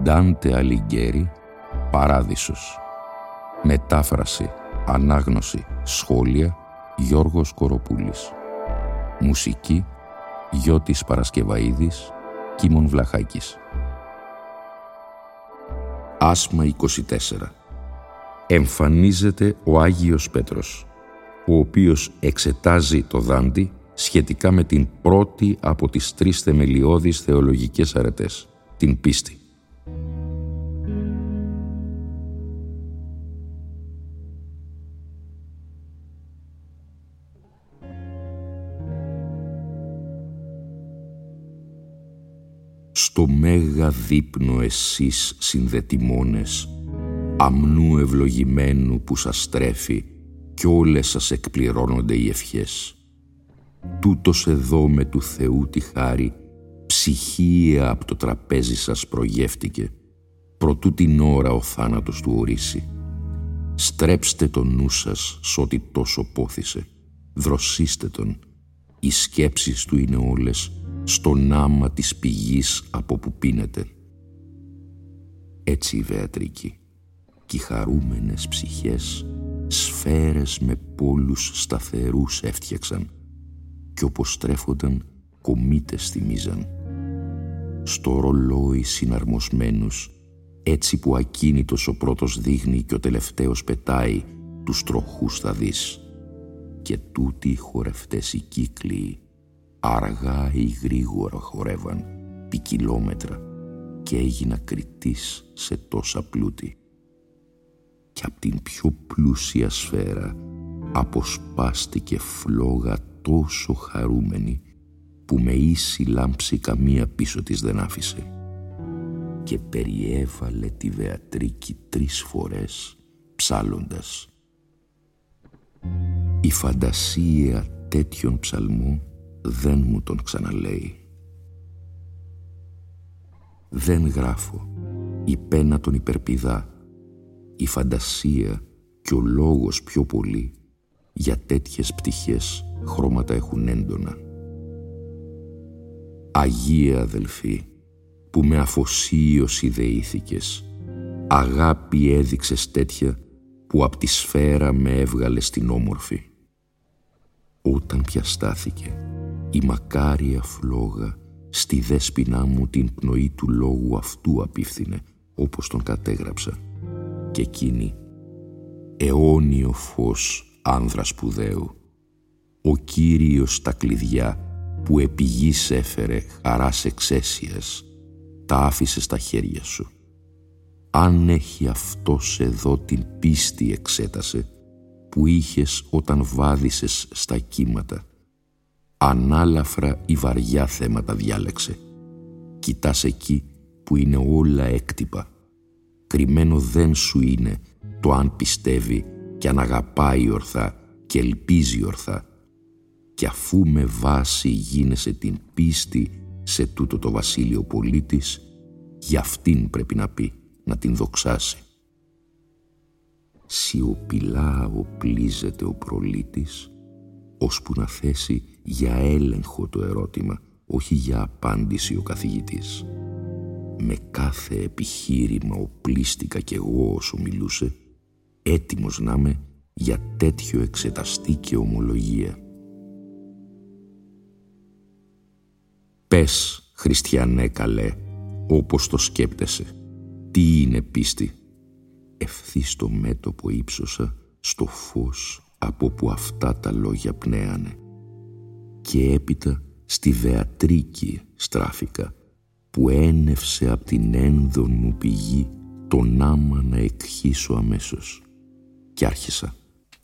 Ντάντε Αλιγκέρι, Παράδεισος. Μετάφραση, ανάγνωση, σχόλια, Γιώργος Κοροπούλης. Μουσική, Γιώτης Παρασκευαίδης, Κίμων Βλαχάκης. Άσμα 24. Εμφανίζεται ο Άγιος Πέτρος, ο οποίος εξετάζει το Δάντη σχετικά με την πρώτη από τις 3 θεμελιώδεις θεολογικές αρετές, την πίστη. Στο μέγα δείπνο εσείς συνδετημόνες, αμνού ευλογημένου που σας τρέφει κι όλες σας εκπληρώνονται οι ευχές. Τούτος εδώ με του Θεού τη χάρη, ψυχία από το τραπέζι σας προγεύτηκε, προτού την ώρα ο θάνατος του ορίσει. Στρέψτε το νου σας σ' ό,τι τόσο πόθησε, δροσίστε τον, οι σκέψεις του είναι όλες στον άμα της πηγής από που πίνετε. Έτσι η Βεατρίκη κι οι χαρούμενες ψυχές σφαίρες με πόλους σταθερούς έφτιαξαν κι όπως τρέφονταν κομήτες θυμίζαν. Στο ρολόι συναρμοσμένους, έτσι που ακίνητος ο πρώτος δείχνει και ο τελευταίος πετάει, τους τροχούς θα δεις. Και τούτοι οι χορευτές οι κύκλοι αργά ή γρήγορα χορεύαν ποικιλόμετρα και έγινα κριτής σε τόσα πλούτη. Κι απ' την πιο πλούσια σφαίρα αποσπάστηκε φλόγα τόσο χαρούμενη που με ίση λάμψη καμία πίσω της δεν άφησε και περιέβαλε τη Βεατρίκη 3 φορές ψάλλοντας. Η φαντασία τέτοιον ψαλμού δεν μου τον ξαναλέει. Δεν γράφω, η πένα τον υπερπηδά, η φαντασία και ο λόγος πιο πολύ για τέτοιες πτυχές χρώματα έχουν έντονα. Αγία αδελφή, που με αφοσίωση δεήθηκες, αγάπη έδειξες τέτοια που απ' τη σφαίρα με έβγαλες την όμορφη. Όταν πια στάθηκε η μακάρια φλόγα στη δέσποινά μου την πνοή του λόγου αυτού απίφθινε όπως τον κατέγραψα και εκείνη αιώνιο φως άνδρα σπουδαίου, ο Κύριος τα κλειδιά που επί γης έφερε χαράς εξαίσιας τα άφησε στα χέρια σου. Αν έχει αυτός εδώ την πίστη εξέτασε που είχες όταν βάδισες στα κύματα, ανάλαφρα ή βαριά θέματα διάλεξε. Κοιτάς εκεί που είναι όλα έκτυπα. Κρυμμένο δεν σου είναι το αν πιστεύει και αν αγαπάει ορθά και ελπίζει ορθά. Κι αφού με βάση γίνεσαι την πίστη σε τούτο το βασίλειο πολίτης, για αυτήν πρέπει να πει, να την δοξάσει. Σιωπηλά οπλίζεται ο προλήτης, ώσπου να θέσει για έλεγχο το ερώτημα, όχι για απάντηση ο καθηγητής. Με κάθε επιχείρημα οπλίστηκα κι εγώ όσο μιλούσε, έτοιμος να είμαι για τέτοιο εξεταστή και ομολογία. Πες, χριστιανέ καλέ, όπως το σκέπτεσαι, τι είναι πίστη. Ευθύ στο μέτωπο ύψωσα στο φως από που αυτά τα λόγια πνέανε και έπειτα στη Βεατρίκη στράφηκα που ένευσε απ' την ένδον μου πηγή τον άμα να εκχύσω αμέσως κι άρχισα.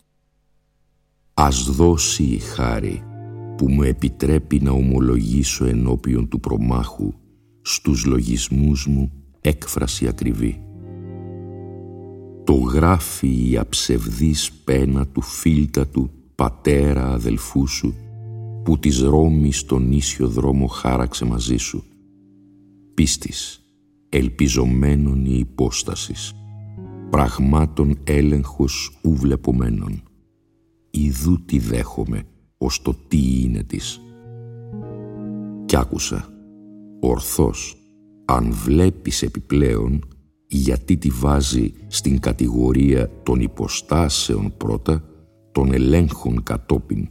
Ας δώσει η χάρη που μου επιτρέπει να ομολογήσω ενώπιον του προμάχου στους λογισμούς μου έκφραση ακριβή. Το γράφει η αψευδής πένα του φίλτατου πατέρα αδελφού σου που της Ρώμης τον ίσιο δρόμο χάραξε μαζί σου. Πίστης, ελπιζομένων η υπόστασης, πραγμάτων έλεγχος ου βλεπομένων. Ιδού τι δέχομαι ως το τι είναι της. Κι άκουσα, ορθώς, Αν βλέπεις επιπλέον γιατί τη βάζει στην κατηγορία των υποστάσεων πρώτα, των ελέγχων κατόπιν.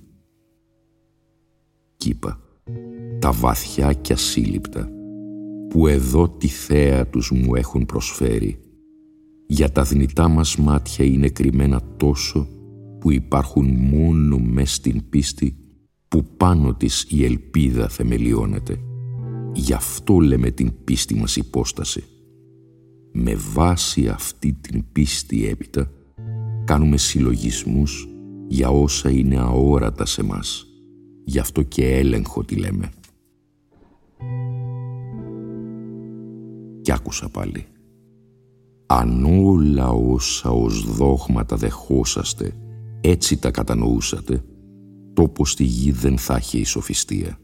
Κι είπα, τα βαθιά κι ασύλληπτα, που εδώ τη θέα τους μου έχουν προσφέρει, για τα θνητά μας μάτια είναι κρυμμένα τόσο, που υπάρχουν μόνο μες στην πίστη, που πάνω της η ελπίδα θεμελιώνεται. Γι' αυτό λέμε την πίστη μας υπόσταση. Με βάση αυτή την πίστη έπειτα, κάνουμε συλλογισμούς για όσα είναι αόρατα σε μας. Γι' αυτό και έλεγχο τη λέμε. Κι άκουσα πάλι. Αν όλα όσα ως δόγματα δεχόσαστε έτσι τα κατανοούσατε, τόπο στη γη δεν θα είχε η σοφιστία.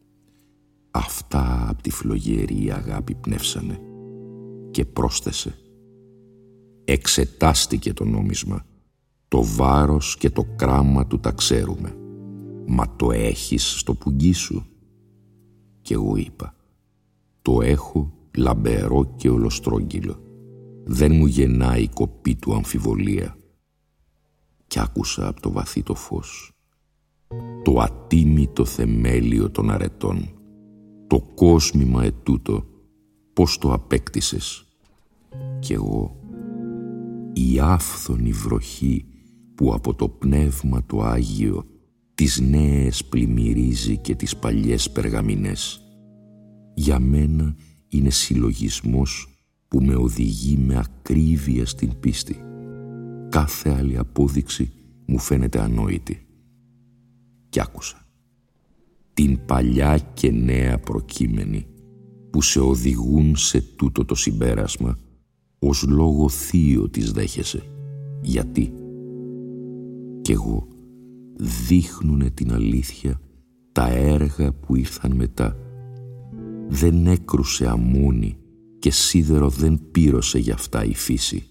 Αυτά απ' τη φλογερή αγάπη πνεύσανε. Και πρόσθεσε. Εξετάστηκε το νόμισμα. Το βάρος και το κράμα του τα ξέρουμε. Μα το έχεις στο πουγγί σου? Κι εγώ είπα. Το έχω λαμπερό και ολοστρόγγυλο. Δεν μου γεννάει η κοπή του αμφιβολία. Κι άκουσα από το βαθύ το φως. Το ατίμητο θεμέλιο των αρετών. Το κόσμημα ετούτο, πώς το απέκτησες? Κι εγώ, η άφθονη βροχή που από το πνεύμα το Άγιο τις νέες πλημμυρίζει και τις παλιές περγαμηνές. Για μένα είναι συλλογισμός που με οδηγεί με ακρίβεια στην πίστη. Κάθε άλλη απόδειξη μου φαίνεται ανόητη. Κι άκουσα. Την παλιά και νέα προκείμενη που σε οδηγούν σε τούτο το συμπέρασμα, ως λόγο θείο τις δέχεσαι. Γιατί? Κι εγώ, δείχνουνε την αλήθεια τα έργα που ήρθαν μετά. Δεν έκρουσε αμμόνι και σίδερο δεν πύρωσε γι' αυτά η φύση.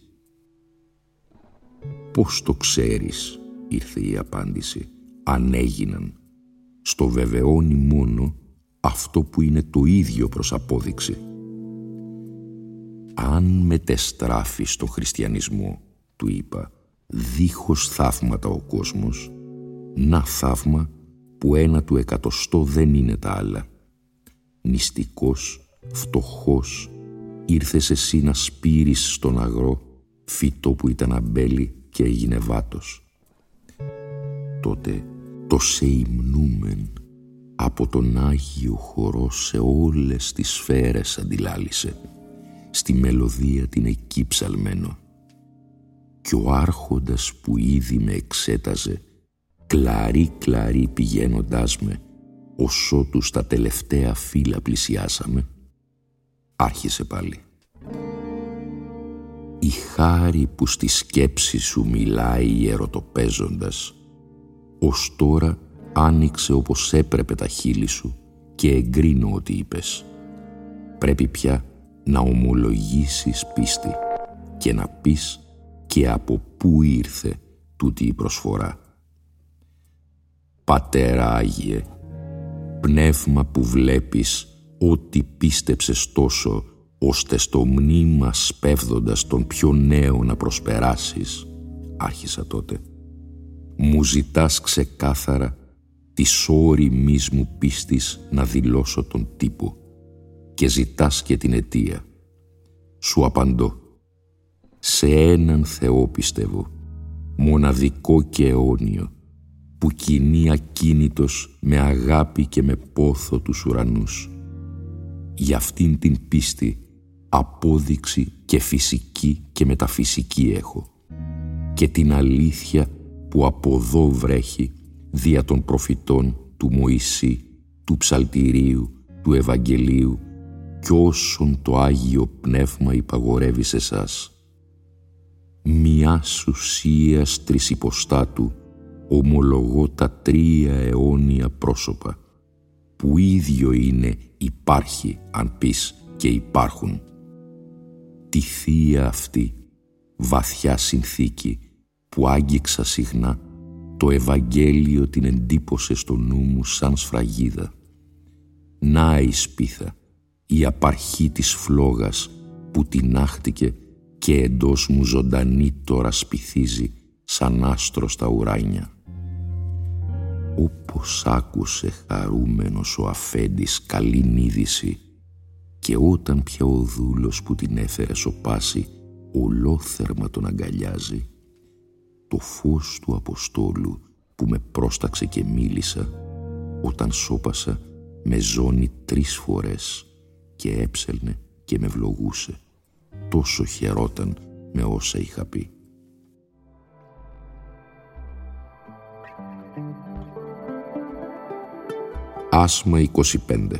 Πώς το ξέρεις, ήρθε η απάντηση, αν έγιναν? Στο βεβαιώνει μόνο αυτό που είναι το ίδιο προς απόδειξη. Αν μετεστράφει στο χριστιανισμό, του είπα, δίχως θαύματα ο κόσμος, να θαύμα που 1/100 δεν είναι τα άλλα. Νηστικός, φτωχός, ήρθες εσύ να σπείρεις στον αγρό φυτό που ήταν αμπέλι και έγινε βάτος. Τότε το σε υμνούμεν από τον Άγιο χορό σε όλες τις σφαίρες αντιλάλησε, στη μελωδία την εκεί ψαλμένο. Κι ο άρχοντας που ήδη με εξέταζε, κλαρί πηγαίνοντάς με, ωσότου στα τελευταία φύλλα πλησιάσαμε, άρχισε πάλι. Η χάρη που στη σκέψη σου μιλάει ερωτοπαίζοντας, ως τώρα άνοιξε όπως έπρεπε τα χείλη σου και εγκρίνω ότι είπες. Πρέπει πια να ομολογήσεις πίστη και να πεις και από πού ήρθε τούτη η προσφορά. Πατέρα Άγιε, πνεύμα που βλέπεις ότι πίστεψες τόσο, ώστε στο μνήμα σπέβδοντας τον πιο νέο να προσπεράσεις, άρχισα τότε. Μου ζητάς ξεκάθαρα της όριμης μου πίστης να δηλώσω τον τύπο και ζητάς και την αιτία. Σου απαντώ. Σε έναν Θεό πιστεύω, μοναδικό και αιώνιο, που κινεί ακίνητος με αγάπη και με πόθο τους ουρανούς. Για αυτήν την πίστη απόδειξη και φυσική και μεταφυσική έχω, και την αλήθεια που από εδώ βρέχει δια των προφητών του Μωυσή, του Ψαλτηρίου, του Ευαγγελίου κι όσον το Άγιο Πνεύμα υπαγορεύει σε εσάς. Μιας ουσίας τρισυποστάτου ομολογώ τα 3 αιώνια πρόσωπα, που ίδιο είναι υπάρχει αν πεις και υπάρχουν. Τη θεία αυτή βαθιά συνθήκη που άγγιξα συχνά, το Ευαγγέλιο την εντύπωσε στο νου μου σαν σφραγίδα. Να η σπίθα, η απαρχή της φλόγας που τινάχτηκε και εντός μου ζωντανή τώρα σπιθίζει σαν άστρο στα ουράνια. Όπως άκουσε χαρούμενος ο αφέντης καλήν είδηση και όταν πια ο δούλος που την έφερε σωπάσει ολόθερμα τον αγκαλιάζει, το φως του Αποστόλου που με πρόσταξε και μίλησα όταν σώπασα με ζώνη 3 φορές και έψελνε και με βλογούσε. Τόσο χαιρόταν με όσα είχα πει. Άσμα 25.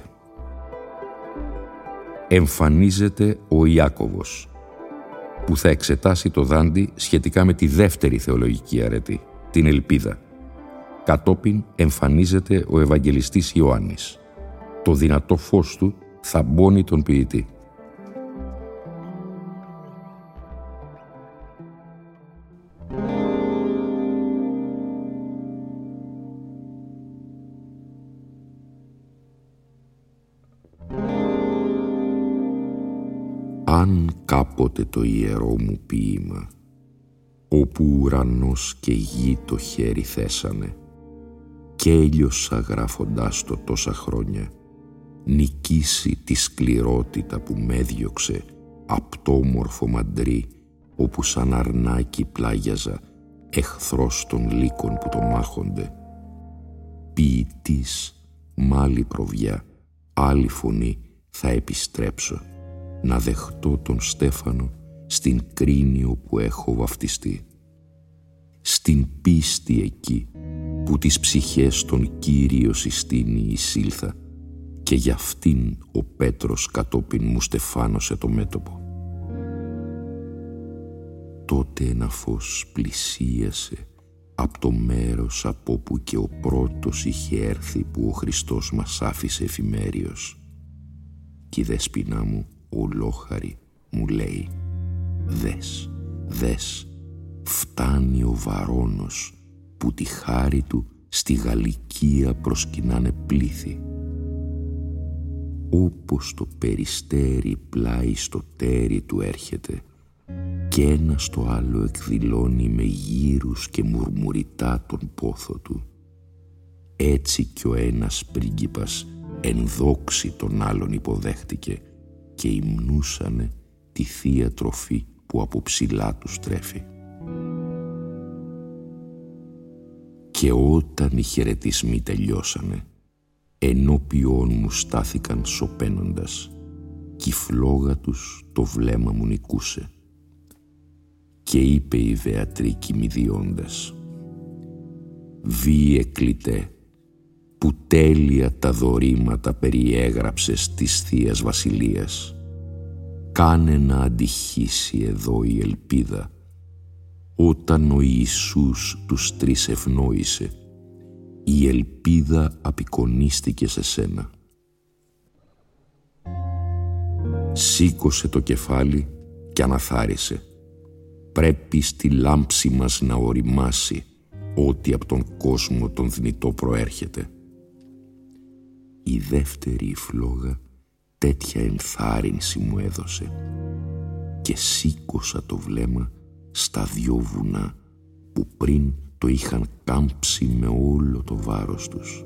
Εμφανίζεται ο Ιάκωβος, που θα εξετάσει το Δάντη σχετικά με τη δεύτερη θεολογική αρετή, την ελπίδα. Κατόπιν εμφανίζεται ο Ευαγγελιστής Ιωάννης. Το δυνατό φως του θαμπώνει τον ποιητή. Αν κάποτε το ιερό μου ποίημα, όπου ουρανός και γη το χέρι θέσανε, κι έλειωσα γράφοντάς το τόσα χρόνια, νικήσει τη σκληρότητα που μ' έδιωξε απτόμορφο μαντρί, όπου σαν αρνάκι πλάγιαζα εχθρός των λύκων που το μάχονται. Ποιητής, μ' άλλη προβιά, άλλη φωνή θα επιστρέψω, να δεχτώ τον Στέφανο στην κρίνιο που έχω βαφτιστεί. Στην πίστη εκεί που τις ψυχές των Κύριο συστήνει εισήλθα και γι' αυτήν ο Πέτρος κατόπιν μου στεφάνωσε το μέτωπο. Τότε ένα φως πλησίασε από το μέρος από όπου και ο πρώτος είχε έρθει που ο Χριστός μας άφησε εφημέριος. Κι η δέσποινά μου ολόχαρη μου λέει: δες, φτάνει ο Βαρώνος που τη χάρη του στη Γαλλικία προσκυνάνε πλήθη. Όπως το περιστέρι πλάι στο τέρι του έρχεται και ένα στο άλλο εκδηλώνει με γύρους και μουρμουριτά τον πόθο του, έτσι κι ο ένας πρίγκιπας εν δόξη τον άλλον υποδέχτηκε και υμνούσανε τη θεία τροφή που από ψηλά τους τρέφει. Και όταν οι χαιρετισμοί τελειώσανε, ενώπιόν μου στάθηκαν σωπαίνοντας κι η φλόγα τους το βλέμμα μου νικούσε. Και είπε η Βεατρίκη μηδιώντας: «Βίε κλητέ, που τέλεια τα δωρήματα περιέγραψες της Θείας Βασιλείας, κάνε να αντυχήσει εδώ η ελπίδα, όταν ο Ιησούς τους 3 ευνόησε, η ελπίδα απεικονίστηκε σε σένα». Σήκωσε το κεφάλι και αναθάρισε: «Πρέπει στη λάμψη μας να οριμάσει ό,τι από τον κόσμο τον θνητό προέρχεται». Η δεύτερη φλόγα τέτοια ενθάρρυνση μου έδωσε και σήκωσα το βλέμμα στα 2 βουνά που πριν το είχαν κάμψει με όλο το βάρος τους.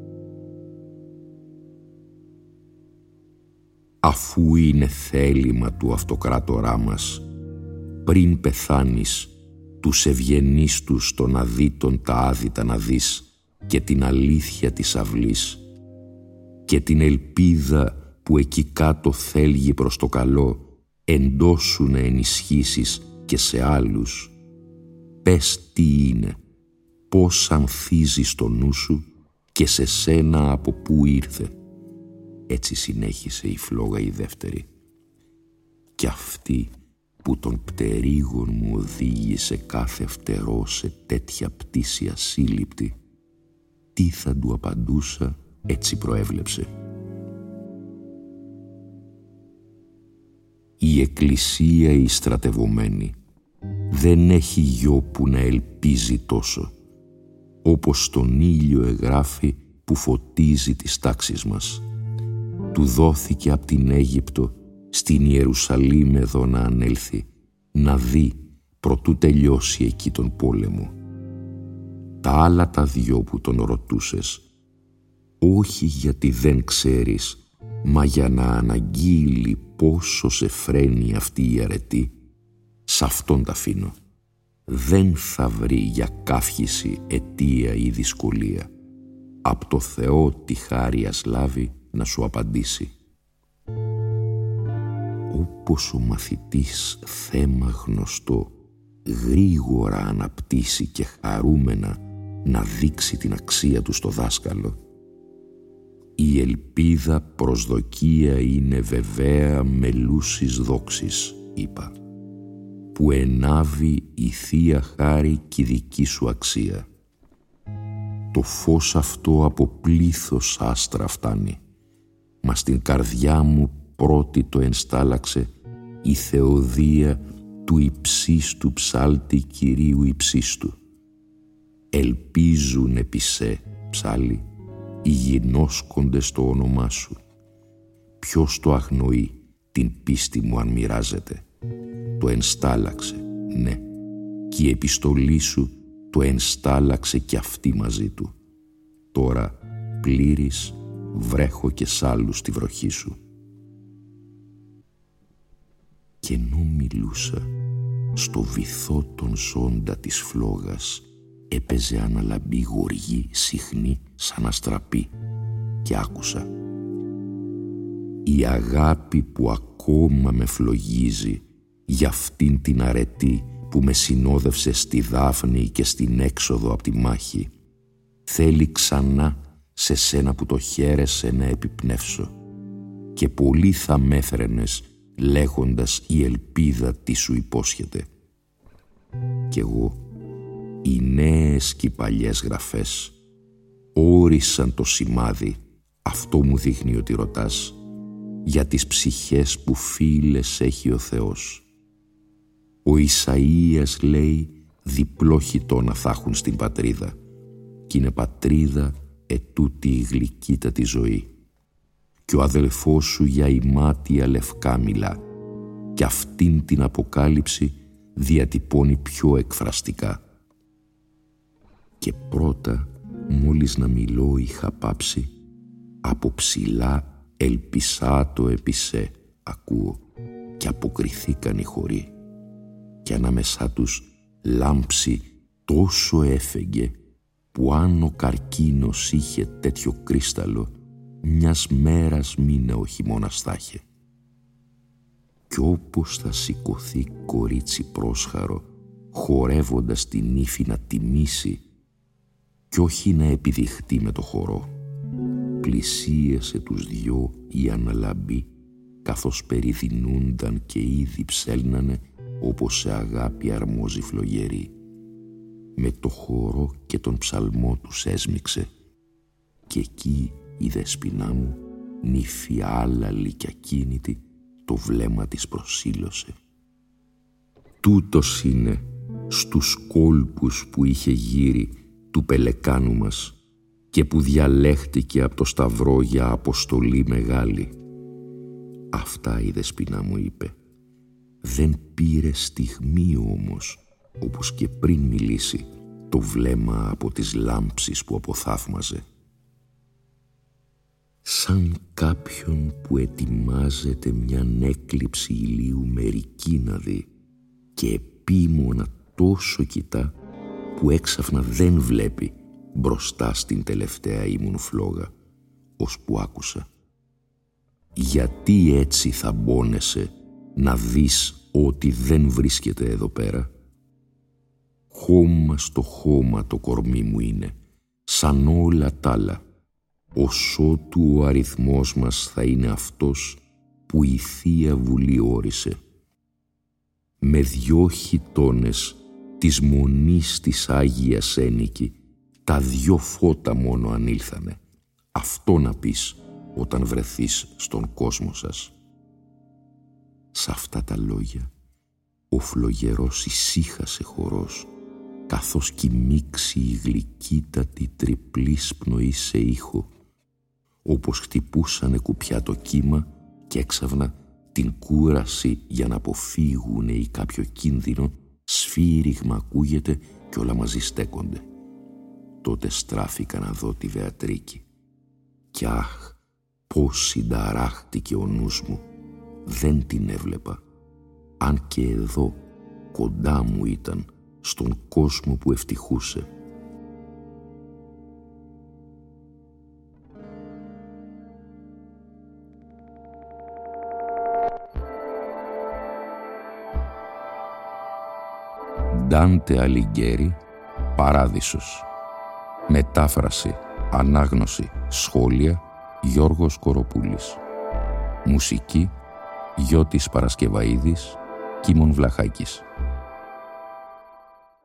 Αφού είναι θέλημα του αυτοκράτορά μας, πριν πεθάνεις, τους ευγενείς τους των αδίτων τα άδυτα να δεις και την αλήθεια της αυλής και την ελπίδα που εκεί κάτω θέλγει προς το καλό εντός σου να ενισχύσεις και σε άλλους. Πες τι είναι, πώς ανθίζει στο νου σου και σε σένα από πού ήρθε. Έτσι συνέχισε η φλόγα η δεύτερη. Κι αυτή που τον πτερίγων μου οδήγησε κάθε φτερό σε τέτοια πτήση ασύλληπτη, τι θα του απαντούσα, έτσι προέβλεψε. Η Εκκλησία η στρατευωμένη δεν έχει γιο που να ελπίζει τόσο, όπως τον ήλιο εγγράφει που φωτίζει τις τάξεις μας. του δόθηκε απ' την Αίγυπτο στην Ιερουσαλήμ εδώ να ανέλθει, να δει προτού τελειώσει εκεί τον πόλεμο. Τα άλλα τα δυο που τον ρωτούσες, όχι γιατί δεν ξέρεις, μα για να αναγγείλει πόσο σε φρένει αυτή η αρετή, σ' αυτόν τα αφήνω. Δεν θα βρει για καύχηση αιτία ή δυσκολία. Απ' το Θεό τη χάρη ας λάβει να σου απαντήσει. Όπως ο μαθητής θέμα γνωστό γρήγορα αναπτύσσει και χαρούμενα να δείξει την αξία του στο δάσκαλο, η ελπίδα προσδοκία είναι βεβαία μελούσης δόξης, είπα, που ενάβει η Θεία Χάρη κι η δική σου αξία. Το φως αυτό από πλήθος άστρα φτάνει, μα στην καρδιά μου πρώτη το ενστάλαξε η θεοδία του υψίστου ψάλτη Κυρίου υψίστου. Ελπίζουν επί σε, ψάλη, οι γινώσκοντες στο όνομά σου. Ποιος το αγνοεί την πίστη μου αν μοιράζεται. Το ενστάλαξε, ναι, και η επιστολή σου το ενστάλαξε κι αυτή μαζί του. Τώρα πλήρης βρέχω και σ' άλλους τη βροχή σου. Και ενώ μιλούσα, στο βυθό των ζώντα της φλόγας έπαιζε αναλαμπή γοργή συχνή σαν αστραπή και άκουσα. Η αγάπη που ακόμα με φλογίζει για αυτήν την αρετή που με συνόδευσε στη Δάφνη και στην έξοδο από τη μάχη, θέλει ξανά σε σένα που το χαίρεσαι να επιπνεύσω, και πολύ θα μέθρενες λέγοντας η ελπίδα τι σου υπόσχεται. Κι εγώ, οι νέες και οι παλιές γραφές όρισαν το σημάδι, αυτό μου δείχνει ότι ρωτάς, για τις ψυχές που φίλες έχει ο Θεός. Ο Ισαΐας λέει διπλό χιτώνα θα έχουν στην πατρίδα, κι είναι πατρίδα ετούτη η γλυκύτατη ζωή. Κι ο αδελφός σου για ημάτια λευκά μιλά, κι αυτήν την αποκάλυψη διατυπώνει πιο εκφραστικά. Και πρώτα, μόλις να μιλώ είχα πάψει, από ψηλά ελπισάτο επισέ ακούω, και αποκριθήκαν οι χοροί, και ανάμεσά τους λάμψη τόσο έφεγγε, που αν ο καρκίνος είχε τέτοιο κρίσταλο, μιας μέρας μήνα ο χειμώνας θα είχε. Κι όπως θα σηκωθεί κορίτσι πρόσχαρο, χορεύοντας την ύφη να τιμήσει, κι όχι να επιδειχτεί με το χορό, πλησίασε τους δυο η αναλαμπή, καθώς περιδεινούνταν και ήδη ψέλνανε όπως σε αγάπη αρμόζει φλογερή. Με το χορό και τον ψαλμό τους έσμιξε, και εκεί η δεσποινά μου, νύφη άλαλη κι ακίνητη, το βλέμμα της προσήλωσε. Τούτος είναι στους κόλπους που είχε γύρει του πελεκάνου μας και που διαλέχτηκε από το σταυρό για αποστολή μεγάλη. Αυτά η δεσποινά μου είπε. Δεν πήρε στιγμή όμως, όπως και πριν μιλήσει, το βλέμμα από τις λάμψεις που αποθαύμαζε. Σαν κάποιον που ετοιμάζεται μιαν έκλειψη ηλίου μερική να δει και επίμονα τόσο κοιτά που έξαφνα δεν βλέπει μπροστά στην τελευταία ήμουν φλόγα, ώσπου άκουσα. Γιατί έτσι θα μπώνεσαι να δεις ότι δεν βρίσκεται εδώ πέρα? Χώμα στο χώμα το κορμί μου είναι, σαν όλα τ' άλλα, ωσότου ο αριθμός μας θα είναι αυτός που η Θεία Βουλή όρισε. Με 2 χιτώνες της μονής της Άγιας Ένικη, τα 2 φώτα μόνο ανήλθανε. Αυτό να πεις όταν βρεθείς στον κόσμο σας. Σ' αυτά τα λόγια ο φλογερός ησύχασε χορός, καθώς κι μίξει η γλυκύτατη τριπλής πνοή σε ήχο, όπως χτυπούσανε κουπιά το κύμα και έξαφνα την κούραση για να αποφύγουνε ή κάποιο κίνδυνο, σφύριγμα ακούγεται και όλα μαζί στέκονται. Τότε στράφηκα να δω τη Βεατρίκη. Κι αχ, πώς συνταράχτηκε ο νους μου. Δεν την έβλεπα. Αν και εδώ, κοντά μου ήταν, στον κόσμο που ευτυχούσε. Ντάντε Αλιγκέρι, Παράδεισος. Μετάφραση, ανάγνωση, σχόλια, Γιώργος Κοροπούλης. Μουσική, Γιώτης Παρασκευαΐδης, Κίμων Βλαχάκης.